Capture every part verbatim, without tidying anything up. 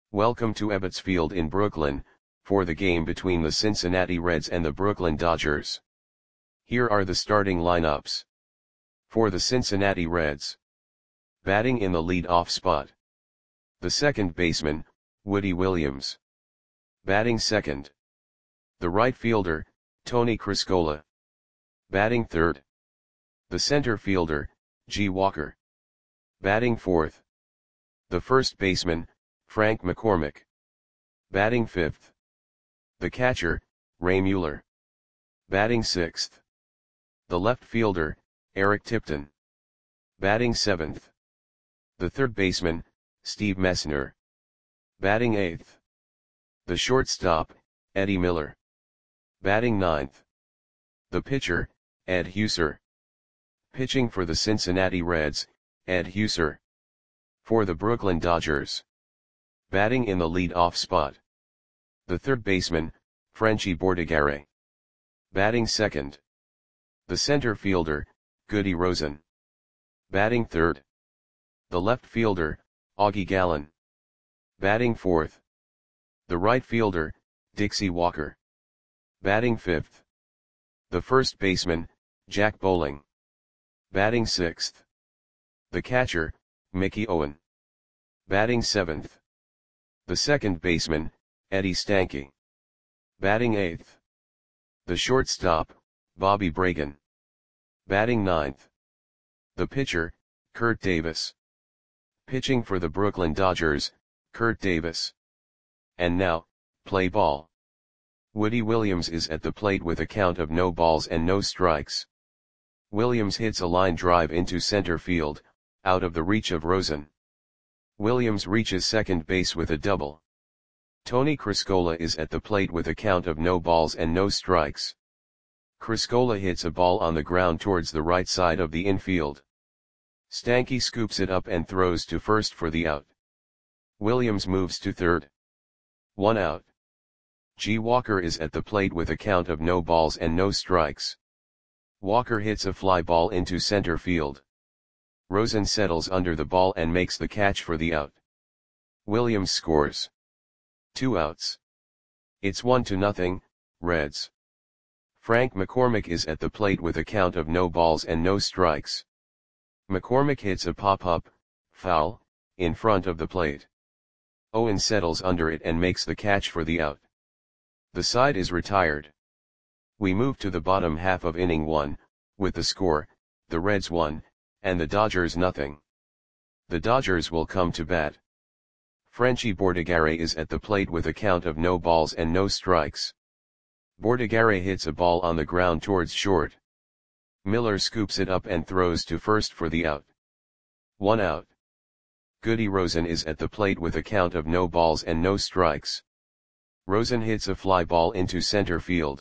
Welcome to Ebbets Field in Brooklyn, for the game between the Cincinnati Reds and the Brooklyn Dodgers. Here are the starting lineups. For the Cincinnati Reds. Batting in the lead-off spot. The second baseman, Woody Williams. Batting second. The right fielder, Tony Criscola. Batting third. The center fielder, G. Walker. Batting fourth. The first baseman, Frank McCormick. Batting fifth. The catcher, Ray Mueller. Batting sixth. The left fielder, Eric Tipton. Batting seventh. The third baseman, Steve Messner. Batting eighth. The shortstop, Eddie Miller. Batting ninth. The pitcher, Ed Huser. Pitching for the Cincinnati Reds, Ed Huser. For the Brooklyn Dodgers. Batting in the lead-off spot. The third baseman, Frenchy Bordigare. Batting second. The center fielder, Goody Rosen. Batting third. The left fielder, Augie Gallen. Batting fourth. The right fielder, Dixie Walker. Batting fifth. The first baseman, Jack Bowling. Batting sixth. The catcher, Mickey Owen. Batting seventh. The second baseman, Eddie Stanky. Batting eighth. The shortstop, Bobby Bragan. Batting ninth. The pitcher, Kurt Davis. Pitching for the Brooklyn Dodgers, Kurt Davis. And now, play ball. Woody Williams is at the plate with a count of no balls and no strikes. Williams hits a line drive into center field, out of the reach of Rosen. Williams reaches second base with a double. Tony Criscola is at the plate with a count of no balls and no strikes. Criscola hits a ball on the ground towards the right side of the infield. Stanky scoops it up and throws to first for the out. Williams moves to third. One out. G. Walker is at the plate with a count of no balls and no strikes. Walker hits a fly ball into center field. Rosen settles under the ball and makes the catch for the out. Williams scores. Two outs. It's one to nothing, Reds. Frank McCormick is at the plate with a count of no balls and no strikes. McCormick hits a pop-up, foul, in front of the plate. Owen settles under it and makes the catch for the out. The side is retired. We move to the bottom half of inning one, with the score, the Reds one, and the Dodgers nothing. The Dodgers will come to bat. Frenchy Bordigare is at the plate with a count of no balls and no strikes. Bordigare hits a ball on the ground towards short. Miller scoops it up and throws to first for the out. One out. Goody Rosen is at the plate with a count of no balls and no strikes. Rosen hits a fly ball into center field.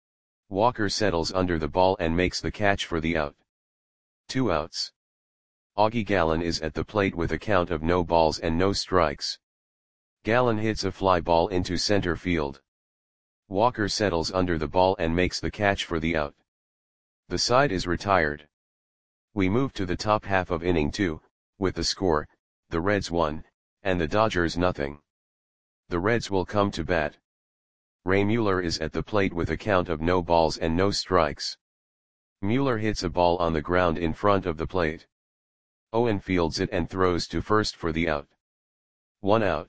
Walker settles under the ball and makes the catch for the out. Two outs. Augie Gallen is at the plate with a count of no balls and no strikes. Gallen hits a fly ball into center field. Walker settles under the ball and makes the catch for the out. The side is retired. We move to the top half of inning two, with the score, the Reds one, and the Dodgers nothing. The Reds will come to bat. Ray Mueller is at the plate with a count of no balls and no strikes. Mueller hits a ball on the ground in front of the plate. Owen fields it and throws to first for the out. One out.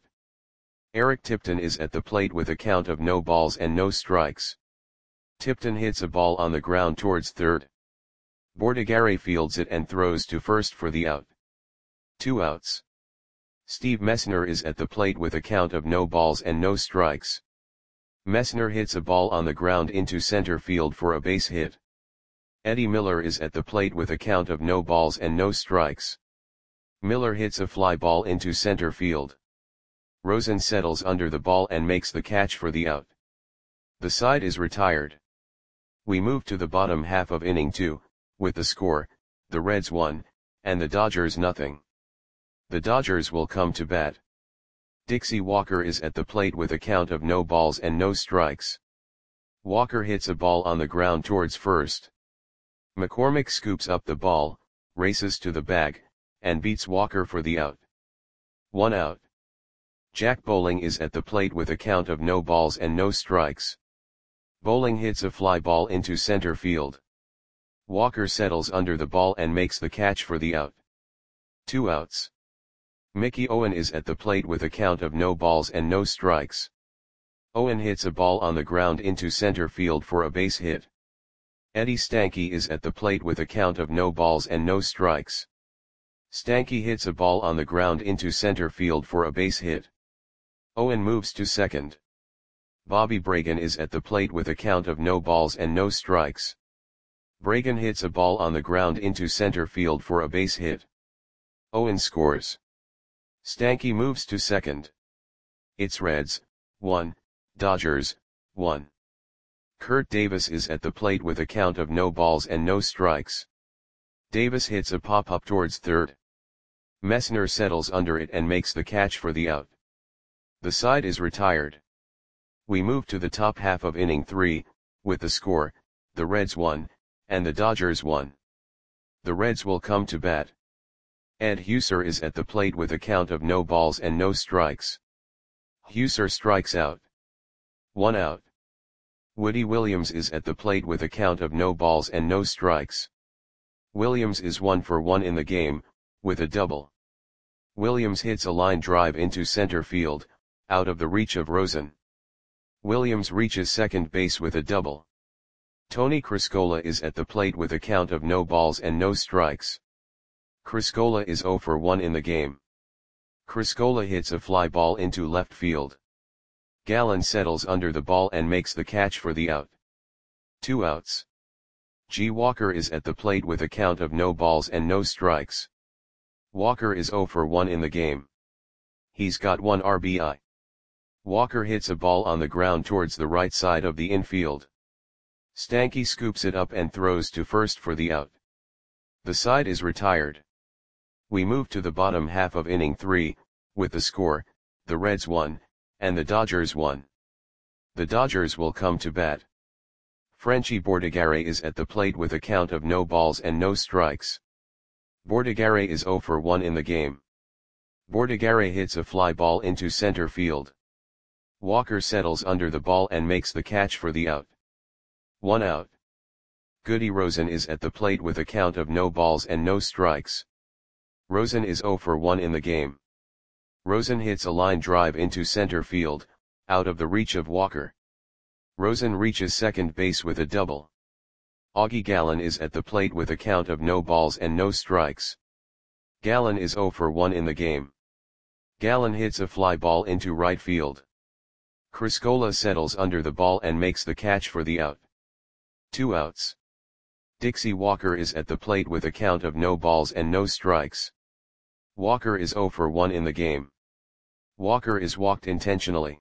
Eric Tipton is at the plate with a count of no balls and no strikes. Tipton hits a ball on the ground towards third. Bordigare fields it and throws to first for the out. Two outs. Steve Messner is at the plate with a count of no balls and no strikes. Messner hits a ball on the ground into center field for a base hit. Eddie Miller is at the plate with a count of no balls and no strikes. Miller hits a fly ball into center field. Rosen settles under the ball and makes the catch for the out. The side is retired. We move to the bottom half of inning two, with the score, the Reds one, and the Dodgers nothing. The Dodgers will come to bat. Dixie Walker is at the plate with a count of no balls and no strikes. Walker hits a ball on the ground towards first. McCormick scoops up the ball, races to the bag, and beats Walker for the out. One out. Jack Bowling is at the plate with a count of no balls and no strikes. Bowling hits a fly ball into center field. Walker settles under the ball and makes the catch for the out. Two outs. Mickey Owen is at the plate with a count of no balls and no strikes. Owen hits a ball on the ground into center field for a base hit. Eddie Stanky is at the plate with a count of no balls and no strikes. Stanky hits a ball on the ground into center field for a base hit. Owen moves to second. Bobby Bragan is at the plate with a count of no balls and no strikes. Bragan hits a ball on the ground into center field for a base hit. Owen scores. Stanky moves to second. It's Reds, one, Dodgers, one. Kurt Davis is at the plate with a count of no balls and no strikes. Davis hits a pop-up towards third. Messner settles under it and makes the catch for the out. The side is retired. We move to the top half of inning three, with the score, the Reds won, and the Dodgers won. The Reds will come to bat. Ed Huser is at the plate with a count of no balls and no strikes. Huser strikes out. One out. Woody Williams is at the plate with a count of no balls and no strikes. Williams is one for one in the game, with a double. Williams hits a line drive into center field, out of the reach of Rosen. Williams reaches second base with a double. Tony Criscola is at the plate with a count of no balls and no strikes. Criscola is zero for one in the game. Criscola hits a fly ball into left field. Gallen settles under the ball and makes the catch for the out. Two outs. G. Walker is at the plate with a count of no balls and no strikes. Walker is zero for one in the game. He's got one R B I. Walker hits a ball on the ground towards the right side of the infield. Stanky scoops it up and throws to first for the out. The side is retired. We move to the bottom half of inning three, with the score, the Reds won, and the Dodgers won. The Dodgers will come to bat. Frenchie Bordigare is at the plate with a count of no balls and no strikes. Bordigare is zero for one in the game. Bordigare hits a fly ball into center field. Walker settles under the ball and makes the catch for the out. One out. Goody Rosen is at the plate with a count of no balls and no strikes. Rosen is zero for one in the game. Rosen hits a line drive into center field, out of the reach of Walker. Rosen reaches second base with a double. Augie Gallen is at the plate with a count of no balls and no strikes. Gallen is zero for one in the game. Gallen hits a fly ball into right field. Criscola settles under the ball and makes the catch for the out. Two outs. Dixie Walker is at the plate with a count of no balls and no strikes. Walker is zero for one in the game. Walker is walked intentionally.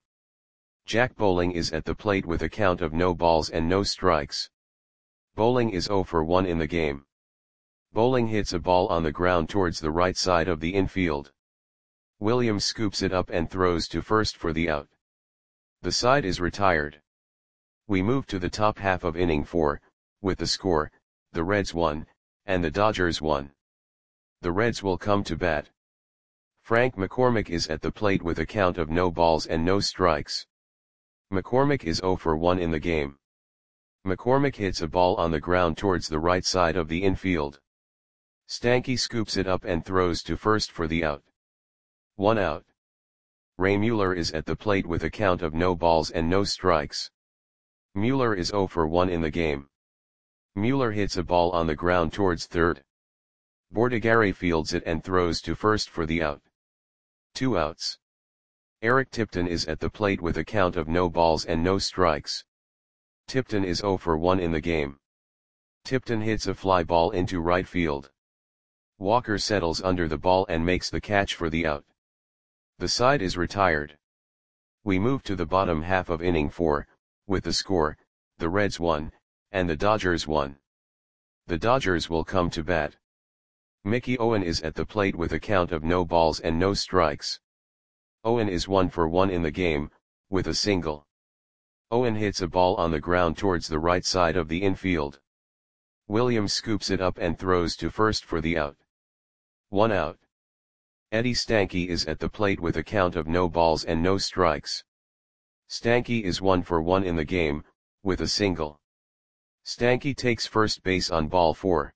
Jack Bowling is at the plate with a count of no balls and no strikes. Bowling is zero for one in the game. Bowling hits a ball on the ground towards the right side of the infield. Williams scoops it up and throws to first for the out. The side is retired. We move to the top half of inning four, with the score, the Reds won, and the Dodgers won. The Reds will come to bat. Frank McCormick is at the plate with a count of no balls and no strikes. McCormick is zero for one in the game. McCormick hits a ball on the ground towards the right side of the infield. Stanky scoops it up and throws to first for the out. One out. Ray Mueller is at the plate with a count of no balls and no strikes. Mueller is zero for one in the game. Mueller hits a ball on the ground towards third. Bordigare fields it and throws to first for the out. Two outs. Eric Tipton is at the plate with a count of no balls and no strikes. Tipton is zero for one in the game. Tipton hits a fly ball into right field. Walker settles under the ball and makes the catch for the out. The side is retired. We move to the bottom half of inning four, with the score, the Reds won, and the Dodgers won. The Dodgers will come to bat. Mickey Owen is at the plate with a count of no balls and no strikes. Owen is one for one in the game, with a single. Owen hits a ball on the ground towards the right side of the infield. Williams scoops it up and throws to first for the out. One out. Eddie Stanky is at the plate with a count of no balls and no strikes. Stanky is one for one in the game, with a single. Stanky takes first base on ball four.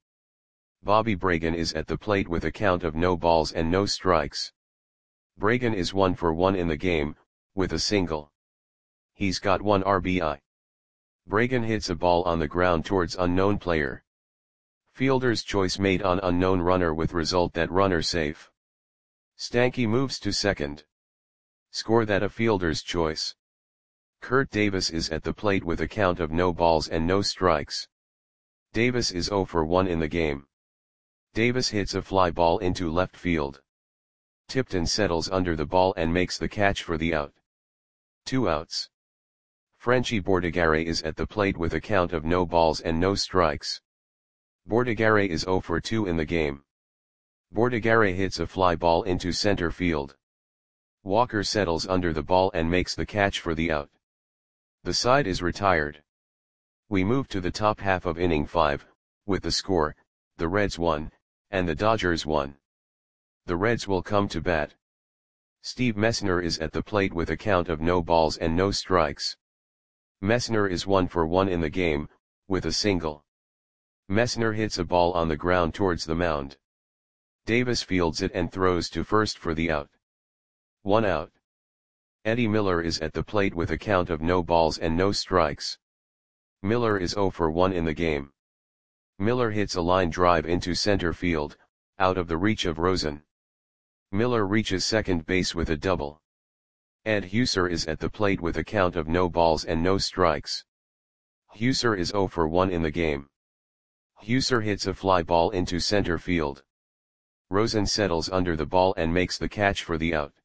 Bobby Bragan is at the plate with a count of no balls and no strikes. Bragan is one for one in the game, with a single. He's got one R B I. Bragan hits a ball on the ground towards unknown player. Fielder's choice made on unknown runner with result that runner safe. Stanky moves to second. Score that a fielder's choice. Kurt Davis is at the plate with a count of no balls and no strikes. Davis is zero for one in the game. Davis hits a fly ball into left field. Tipton settles under the ball and makes the catch for the out. Two outs. Frenchy Bordigare is at the plate with a count of no balls and no strikes. Bordigare is zero for two in the game. Bordigare hits a fly ball into center field. Walker settles under the ball and makes the catch for the out. The side is retired. We move to the top half of inning five, with the score, the Reds won, and the Dodgers won. The Reds will come to bat. Steve Messner is at the plate with a count of no balls and no strikes. Messner is one for one in the game, with a single. Messner hits a ball on the ground towards the mound. Davis fields it and throws to first for the out. One out. Eddie Miller is at the plate with a count of no balls and no strikes. Miller is zero for one in the game. Miller hits a line drive into center field, out of the reach of Rosen. Miller reaches second base with a double. Ed Huser is at the plate with a count of no balls and no strikes. Huser is zero for one in the game. Huser hits a fly ball into center field. Rosen settles under the ball and makes the catch for the out.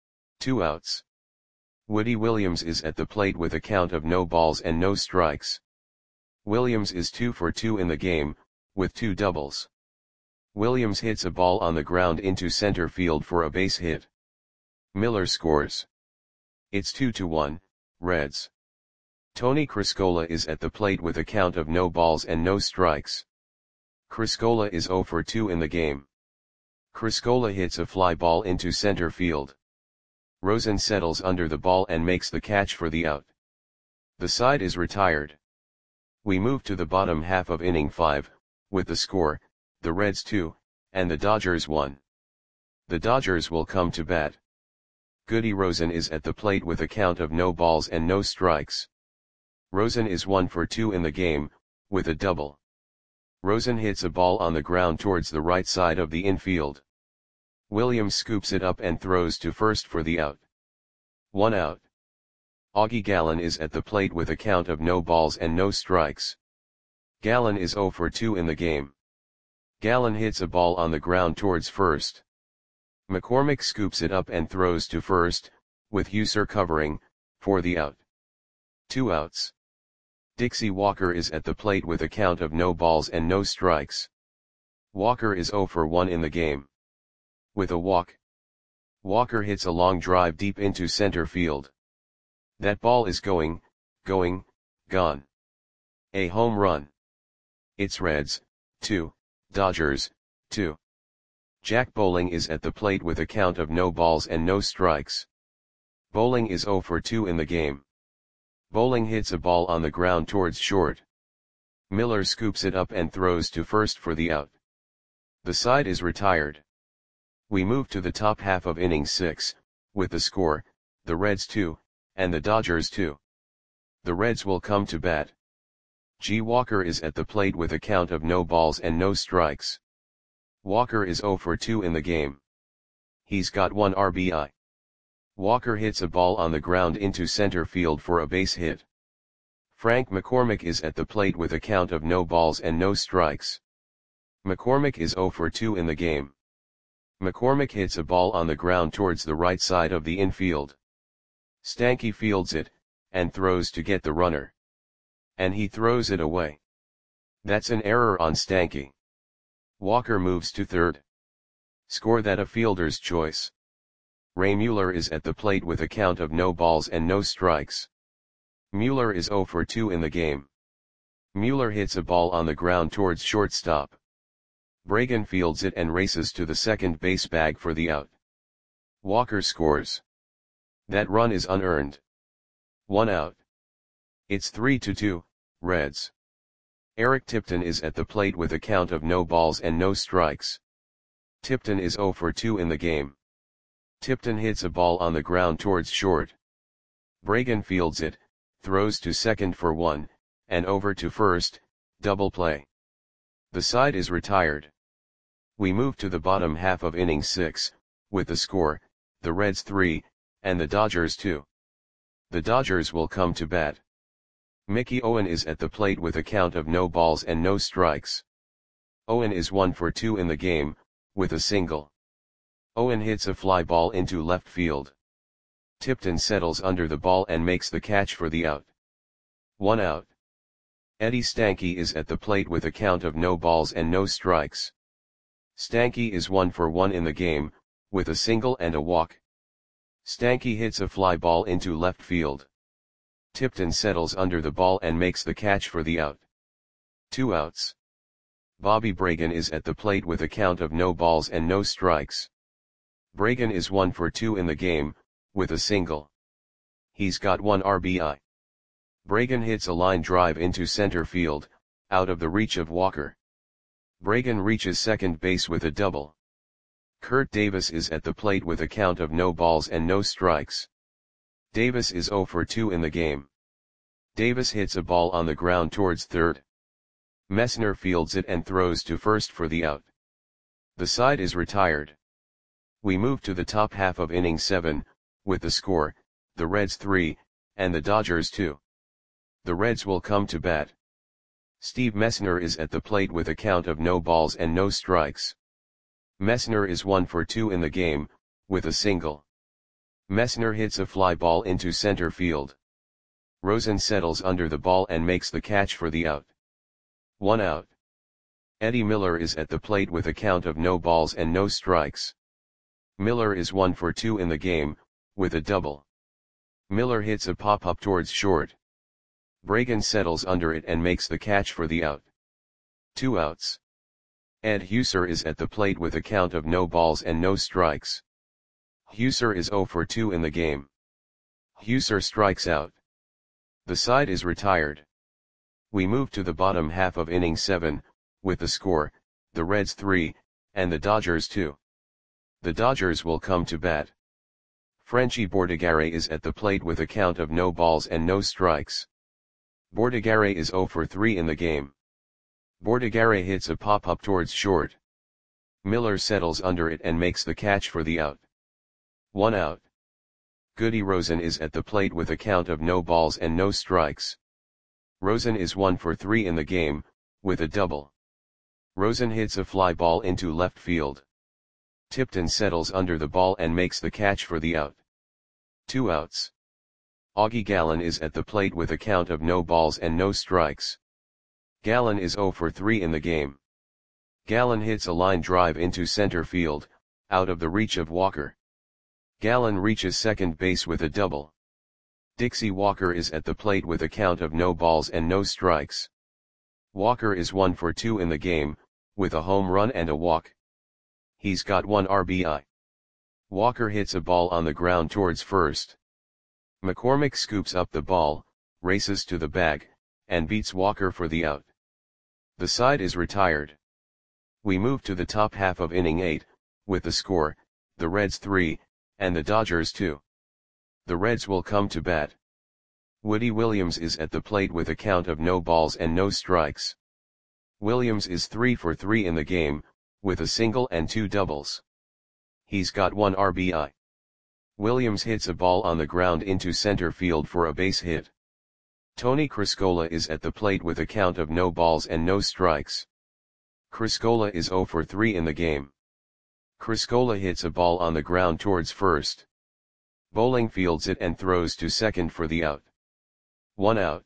Two outs. Woody Williams is at the plate with a count of no balls and no strikes. Williams is two for two in the game, with two doubles. Williams hits a ball on the ground into center field for a base hit. Miller scores. It's two to one, Reds. Tony Criscola is at the plate with a count of no balls and no strikes. Criscola is zero for two in the game. Criscola hits a fly ball into center field. Rosen settles under the ball and makes the catch for the out. The side is retired. We move to the bottom half of inning five, with the score, the Reds two, and the Dodgers one. The Dodgers will come to bat. Goody Rosen is at the plate with a count of no balls and no strikes. Rosen is one for two in the game, with a double. Rosen hits a ball on the ground towards the right side of the infield. Williams scoops it up and throws to first for the out. One out. Augie Gallen is at the plate with a count of no balls and no strikes. Gallen is zero for two in the game. Gallen hits a ball on the ground towards first. McCormick scoops it up and throws to first, with Huser covering, for the out. Two outs. Dixie Walker is at the plate with a count of no balls and no strikes. Walker is zero for one in the game. With a walk. Walker hits a long drive deep into center field. That ball is going, going, gone. A home run. It's Reds, two, Dodgers, two. Jack Bowling is at the plate with a count of no balls and no strikes. Bowling is zero for two in the game. Bowling hits a ball on the ground towards short. Miller scoops it up and throws to first for the out. The side is retired. We move to the top half of inning six, with the score, the Reds two, and the Dodgers two. The Reds will come to bat. G. Walker is at the plate with a count of no balls and no strikes. Walker is zero for two in the game. He's got one R B I. Walker hits a ball on the ground into center field for a base hit. Frank McCormick is at the plate with a count of no balls and no strikes. McCormick is zero for two in the game. McCormick hits a ball on the ground towards the right side of the infield. Stanky fields it, and throws to get the runner. And he throws it away. That's an error on Stanky. Walker moves to third. Score that a fielder's choice. Ray Mueller is at the plate with a count of no balls and no strikes. Mueller is zero for two in the game. Mueller hits a ball on the ground towards shortstop. Bragan fields it and races to the second base bag for the out. Walker scores. That run is unearned. One out. It's three to two, Reds. Eric Tipton is at the plate with a count of no balls and no strikes. Tipton is zero for two in the game. Tipton hits a ball on the ground towards short. Bragan fields it, throws to second for one, and over to first, double play. The side is retired. We move to the bottom half of inning six, with the score, the Reds three, and the Dodgers two. The Dodgers will come to bat. Mickey Owen is at the plate with a count of no balls and no strikes. Owen is one for two in the game, with a single. Owen hits a fly ball into left field. Tipton settles under the ball and makes the catch for the out. One out. Eddie Stanky is at the plate with a count of no balls and no strikes. Stanky is one for one in the game, with a single and a walk. Stanky hits a fly ball into left field. Tipton settles under the ball and makes the catch for the out. Two outs. Bobby Bragan is at the plate with a count of no balls and no strikes. Bragan is one for two in the game, with a single. He's got one R B I. Bragan hits a line drive into center field, out of the reach of Walker. Bragan reaches second base with a double. Kurt Davis is at the plate with a count of no balls and no strikes. Davis is zero for two in the game. Davis hits a ball on the ground towards third. Messner fields it and throws to first for the out. The side is retired. We move to the top half of inning seven, with the score, the Reds three, and the Dodgers two. The Reds will come to bat. Steve Messner is at the plate with a count of no balls and no strikes. Messner is one for two in the game, with a single. Messner hits a fly ball into center field. Rosen settles under the ball and makes the catch for the out. One out. Eddie Miller is at the plate with a count of no balls and no strikes. Miller is one for two in the game, with a double. Miller hits a pop-up towards short. Bragan settles under it and makes the catch for the out. Two outs. Ed Huser is at the plate with a count of no balls and no strikes. Huser is zero for two in the game. Huser strikes out. The side is retired. We move to the bottom half of inning seven, with the score, the Reds three, and the Dodgers two. The Dodgers will come to bat. Frenchie Bordigare is at the plate with a count of no balls and no strikes. Bordigare is zero for three in the game. Bordigare hits a pop-up towards short. Miller settles under it and makes the catch for the out. One out. Goody Rosen is at the plate with a count of no balls and no strikes. Rosen is one for three in the game, with a double. Rosen hits a fly ball into left field. Tipton settles under the ball and makes the catch for the out. Two outs. Augie Gallen is at the plate with a count of no balls and no strikes. Gallen is zero for three in the game. Gallen hits a line drive into center field, out of the reach of Walker. Gallen reaches second base with a double. Dixie Walker is at the plate with a count of no balls and no strikes. Walker is one for two in the game, with a home run and a walk. He's got one R B I. Walker hits a ball on the ground towards first. McCormick scoops up the ball, races to the bag, and beats Walker for the out. The side is retired. We move to the top half of inning eight, with the score, the Reds three, and the Dodgers two. The Reds will come to bat. Woody Williams is at the plate with a count of no balls and no strikes. Williams is three for three in the game, with a single and two doubles. He's got one R B I. Williams hits a ball on the ground into center field for a base hit. Tony Criscola is at the plate with a count of no balls and no strikes. Criscola is zero for three in the game. Criscola hits a ball on the ground towards first. Bowling fields it and throws to second for the out. One out.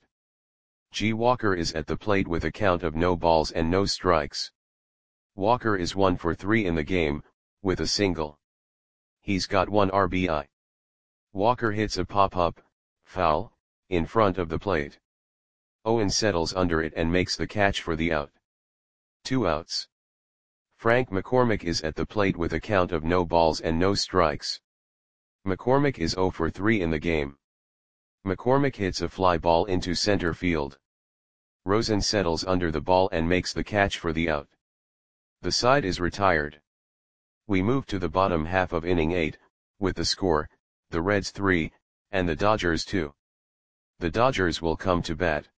G. Walker is at the plate with a count of no balls and no strikes. Walker is one for three in the game, with a single. He's got one R B I. Walker hits a pop-up, foul, in front of the plate. Owen settles under it and makes the catch for the out. Two outs. Frank McCormick is at the plate with a count of no balls and no strikes. McCormick is zero for three in the game. McCormick hits a fly ball into center field. Rosen settles under the ball and makes the catch for the out. The side is retired. We move to the bottom half of inning eight, with the score, the Reds three, and the Dodgers two. The Dodgers will come to bat.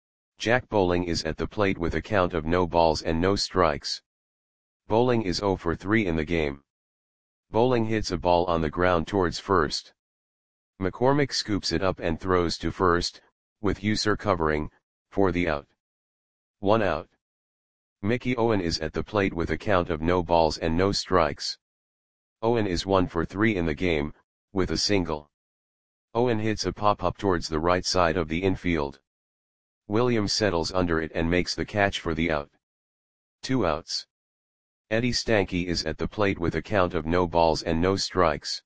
Jack Bowling is at the plate with a count of no balls and no strikes. Bowling is zero for three in the game. Bowling hits a ball on the ground towards first. McCormick scoops it up and throws to first, with User covering, for the out. One out. Mickey Owen is at the plate with a count of no balls and no strikes. Owen is one for three in the game, with a single. Owen hits a pop-up towards the right side of the infield. Williams settles under it and makes the catch for the out. Two outs. Eddie Stanky is at the plate with a count of no balls and no strikes.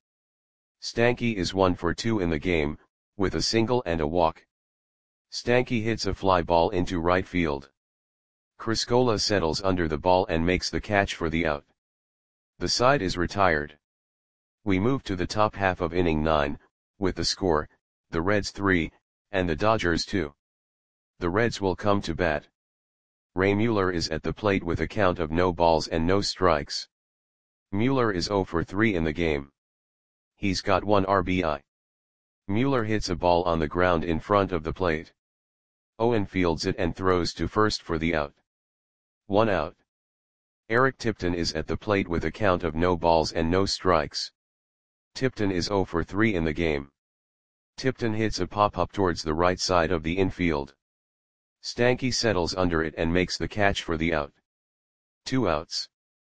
Stanky is one for two in the game, with a single and a walk. Stanky hits a fly ball into right field. Criscola settles under the ball and makes the catch for the out. The side is retired. We move to the top half of inning nine, with the score, the Reds three, and the Dodgers two. The Reds will come to bat. Ray Mueller is at the plate with a count of no balls and no strikes. Mueller is zero for three in the game. He's got one R B I. Mueller hits a ball on the ground in front of the plate. Owen fields it and throws to first for the out. One out. Eric Tipton is at the plate with a count of no balls and no strikes. Tipton is zero for three in the game. Tipton hits a pop-up towards the right side of the infield. Stanky settles under it and makes the catch for the out. Two outs.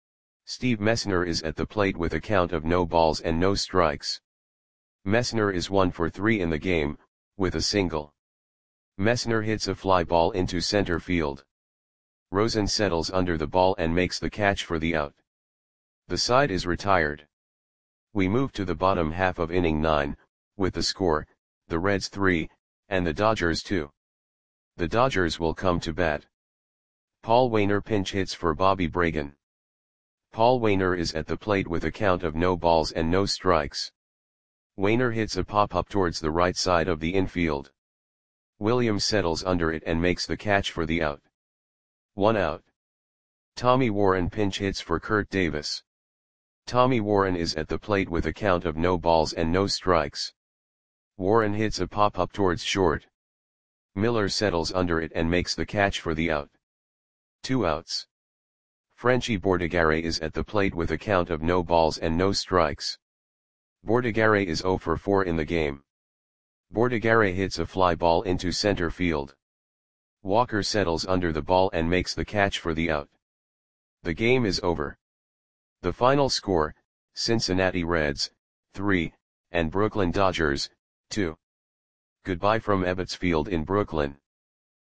Steve Messner is at the plate with a count of no balls and no strikes. Messner is one for three in the game, with a single. Messner hits a fly ball into center field. Rosen settles under the ball and makes the catch for the out. The side is retired. We move to the bottom half of inning nine, with the score, the Reds three, and the Dodgers two. The Dodgers will come to bat. Paul Waner pinch hits for Bobby Bragan. Paul Waner is at the plate with a count of no balls and no strikes. Waner hits a pop-up towards the right side of the infield. Williams settles under it and makes the catch for the out. One out. Tommy Warren pinch hits for Kurt Davis. Tommy Warren is at the plate with a count of no balls and no strikes. Warren hits a pop-up towards short. Miller settles under it and makes the catch for the out. Two outs. Frenchie Bordigare is at the plate with a count of no balls and no strikes. Bordigare is zero for four in the game. Bordigare hits a fly ball into center field. Walker settles under the ball and makes the catch for the out. The game is over. The final score, Cincinnati Reds, three, and Brooklyn Dodgers, two. Goodbye from Ebbets Field in Brooklyn.